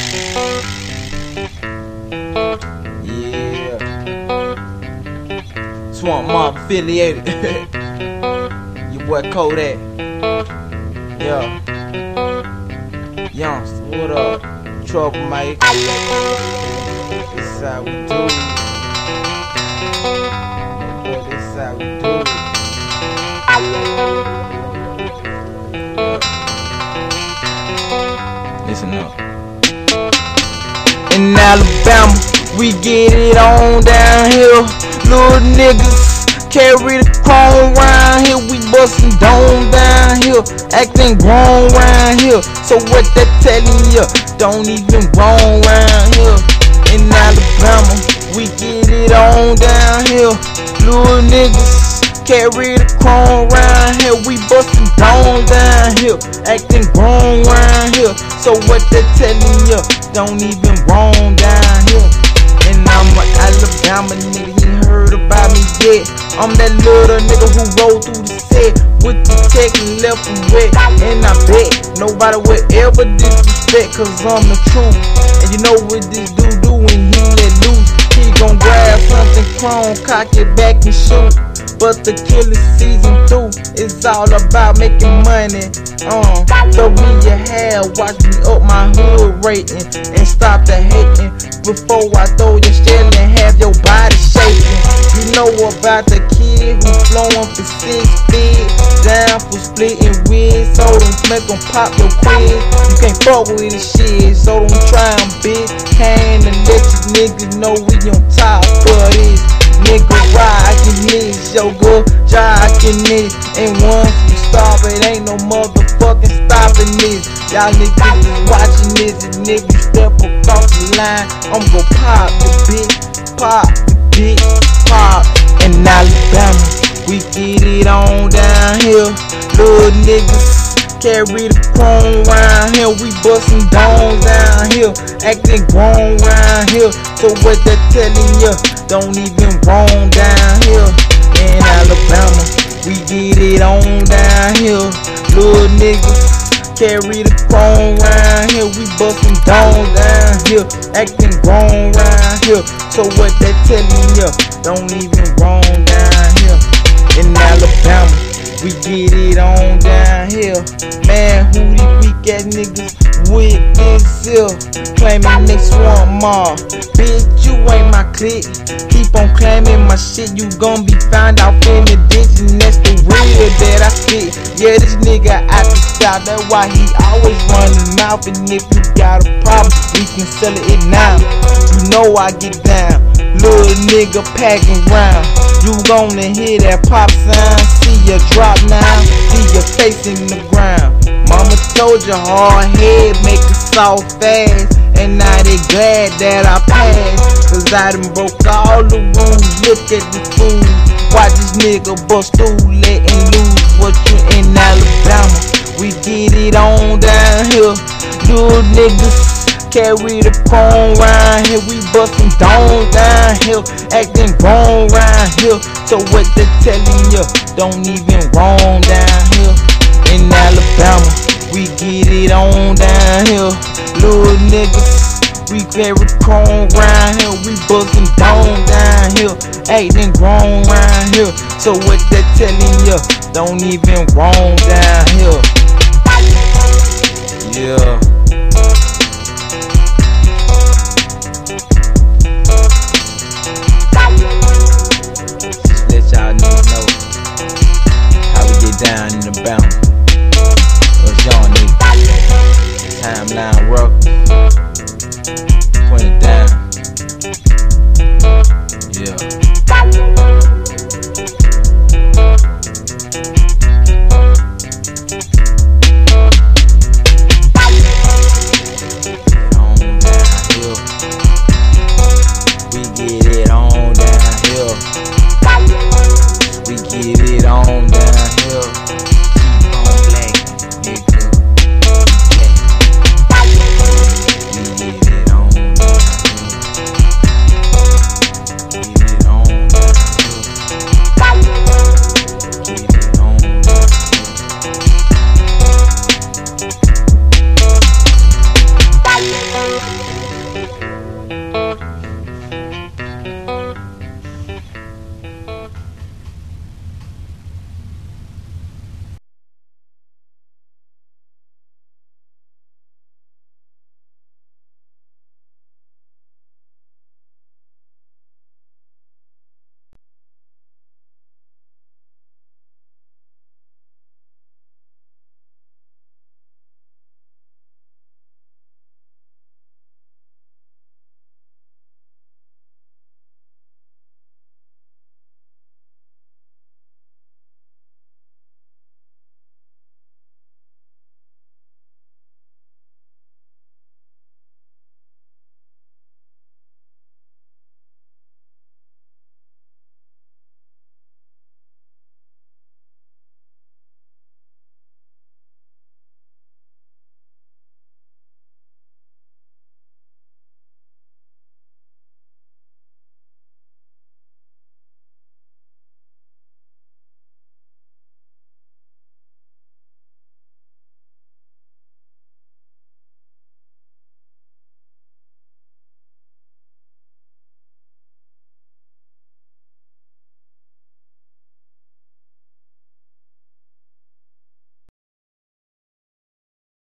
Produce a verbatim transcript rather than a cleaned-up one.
Yeah. Swamp Mob affiliated. Your boy Kodak. Yeah. Youngster, what up? Troublemaker. This is how we do it. Boy, this is how we do it. Listen up. In Alabama, we get it on down here. Little niggas carry the chrome round here. We bustin' dome down here, acting grown round here. So what they telling you? Don't even roam round here. In Alabama, we get it on down here. Little niggas carry the chrome round here. We bustin' dome down here, acting grown round here. So what they telling you? Don't even roam down here. And I'm a Alabama nigga, you ain't heard about me yet. I'm that little nigga who rolled through the set with the tech and left them wet. And I bet nobody will ever disrespect, cause I'm the truth. And you know what this dude do when he let loose? He gon' grab something chrome, cock it back and shoot. But the killer season through, it's all about making money. Uh, throw me your hair, watch me up my hood rating, and stop the hating before I throw your shell and have your body shaking. You know about the kid who flowing for six feet, down for splitting wigs, so don't make them pop your quiz. You can't fuck with this shit, so don't try them, bitch. Can't let you niggas know we on top of this. Nigga rockin' this, yo good jockin' this. And once we stop, it ain't no motherfucking stopping this. Y'all niggas is watching this, and niggas step across the line, I'm gon' pop the bitch, pop the bitch, pop. In Alabama, we get it on down here. Little niggas carry the chrome round here. We bustin' down down here, acting grown round here. So what they telling you? Don't even roam down here. In Alabama, we get it on down here. Little niggas carry the chrome round here. We bustin' down down here, acting grown round here. So what they telling you? Don't even roam down here. In Alabama, we get it on down here. Man, who these weak ass niggas with this here? Claiming they Swamp Mob. Bitch, you ain't my clique. Keep on claiming my shit, you gon' be found out in the ditch. And that's the real that I spit. Yeah, this nigga out the south, that's why he always run his mouth. And if you got a problem, we can settle it now. You know I get down, little nigga packing round. You gonna hear that pop sound, see ya drop now, see your face in the ground. Mama told you hard head make it soft fast, and now they glad that I passed, cause I done broke all the rules. Look at the fool, watch this nigga bust through, letting loose. What you in Alabama, we get it on down here. Little niggas carry the chrome round here. We bustin' down down here, acting grown round here. So what they telling you? Don't even roam down here. In Alabama, we get it on down here. Little niggas, we carry chrome round here. We bustin' down down here, acting grown round here. So what they telling you? Don't even roam down here. Yeah. Let y'all niggas know how we get down in the bounce. Us young niggas, timeline rough.